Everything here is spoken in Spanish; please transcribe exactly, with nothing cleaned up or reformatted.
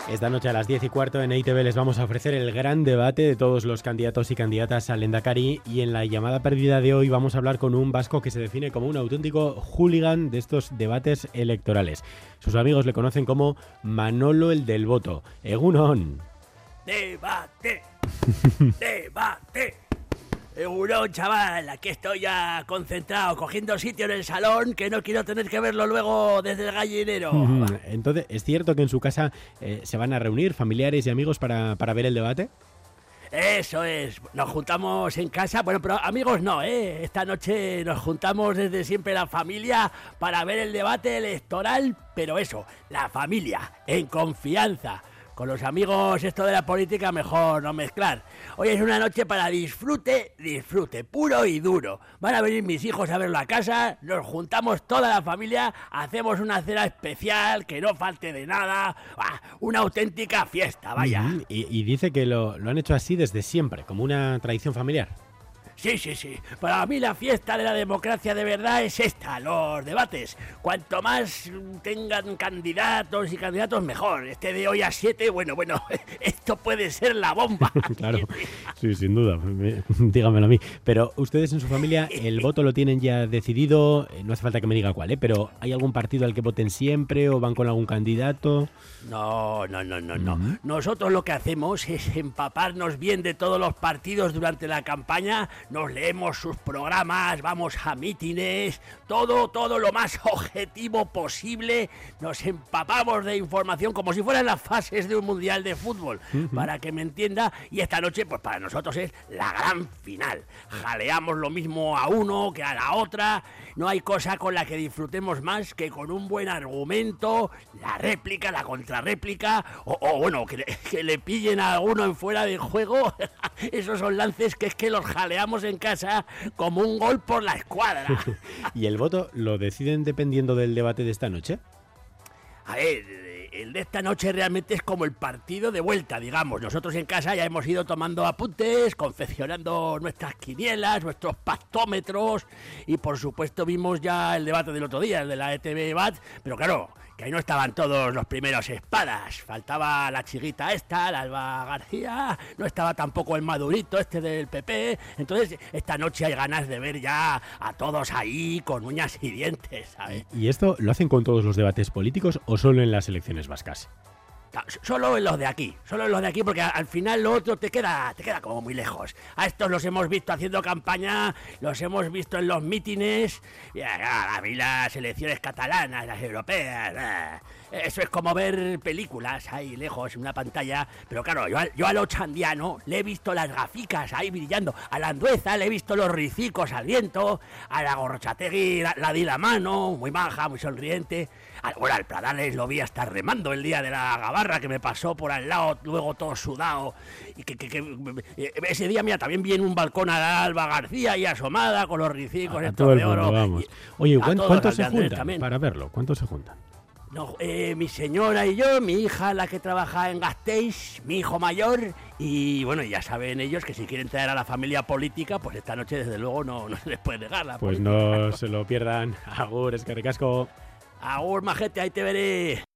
Esta noche a las diez y cuarto en E I Te Be les vamos a ofrecer el gran debate de todos los candidatos y candidatas al Lehendakari, y en la llamada perdida de hoy vamos a hablar con un vasco que se define como un auténtico hooligan de estos debates electorales. Sus amigos le conocen como Manolo el del voto. Egunon. ¡Debate! ¡Debate! Egunon, chaval, aquí estoy ya concentrado, cogiendo sitio en el salón, que no quiero tener que verlo luego desde el gallinero. Entonces, ¿es cierto que en su casa eh, se van a reunir familiares y amigos para, para ver el debate? Eso es, nos juntamos en casa, bueno, pero amigos no, ¿eh? Esta noche nos juntamos desde siempre la familia para ver el debate electoral, pero eso, la familia, en confianza. Con los amigos esto de la política mejor no mezclar. Hoy es una noche para disfrute, disfrute, puro y duro. Van a venir mis hijos a verlo a casa, nos juntamos toda la familia, hacemos una cena especial, que no falte de nada. ¡Ah! Una auténtica fiesta, vaya. Mm-hmm. y, y dice que lo, lo han hecho así desde siempre, como una tradición familiar. Sí, sí, sí. Para mí la fiesta de la democracia de verdad es esta, los debates. Cuanto más tengan candidatos y candidatos, mejor. Este de hoy a siete, bueno, bueno, esto puede ser la bomba. Claro, sí, sin duda. Dígamelo a mí. Pero ustedes en su familia, ¿el voto lo tienen ya decidido? No hace falta que me diga cuál, ¿eh? Pero ¿hay algún partido al que voten siempre o van con algún candidato? No, no, no, no, no. Uh-huh. Nosotros lo que hacemos es empaparnos bien de todos los partidos durante la campaña. Nos leemos sus programas, vamos a mítines, todo, todo lo más objetivo posible. Nos empapamos de información como si fueran las fases de un mundial de fútbol, uh-huh. para que me entienda. Y esta noche, pues para nosotros es la gran final. Jaleamos lo mismo a uno que a la otra. No hay cosa con la que disfrutemos más que con un buen argumento, la réplica, la contrarréplica, o, o bueno, que le, que le pillen a alguno en fuera de juego. Esos son lances que es que los jaleamos en casa como un gol por la escuadra. ¿Y el voto lo deciden dependiendo del debate de esta noche? A ver, el de esta noche realmente es como el partido de vuelta, digamos. Nosotros en casa ya hemos ido tomando apuntes, confeccionando nuestras quinielas, nuestros pactómetros, y por supuesto vimos ya el debate del otro día, el de la E T V Bat, pero claro, que ahí no estaban todos los primeros espadas. Faltaba la chiquita esta, la Alba García, no estaba tampoco el madurito este del P P. Entonces, esta noche hay ganas de ver ya a todos ahí con uñas y dientes, ¿sabes? ¿Y esto lo hacen con todos los debates políticos o solo en las elecciones vascas? Solo en los de aquí, solo en los de aquí, porque al final lo otro te queda, te queda como muy lejos. A estos los hemos visto haciendo campaña, los hemos visto en los mítines, y a mí las elecciones catalanas, las europeas, eso es como ver películas ahí lejos en una pantalla. Pero claro, yo, yo a lo chandiano le he visto las gaficas ahí brillando, a la Andueza le he visto los ricicos al viento, a la Gorrochategui la, la di la mano, muy maja, muy sonriente. Bueno, al Pradales lo vi hasta remando el día de la gabarra, que me pasó por al lado, luego todo sudado. Y que, que, que ese día, mira, también vi en un balcón a la Alba García y asomada con los ricicos a estos todo el de mundo, oro. vamos. Y, Oye, ¿cuántos, ¿cuántos se Andrés juntan también. Para verlo? ¿Cuántos se juntan? No, eh, mi señora y yo, mi hija, la que trabaja en Gasteiz, mi hijo mayor, y bueno, ya saben ellos que si quieren traer a la familia política, pues esta noche desde luego no, no se les puede negar la Pues política. no se lo pierdan. Agur, eskerrik asko. Agur, majete, ahí te veré.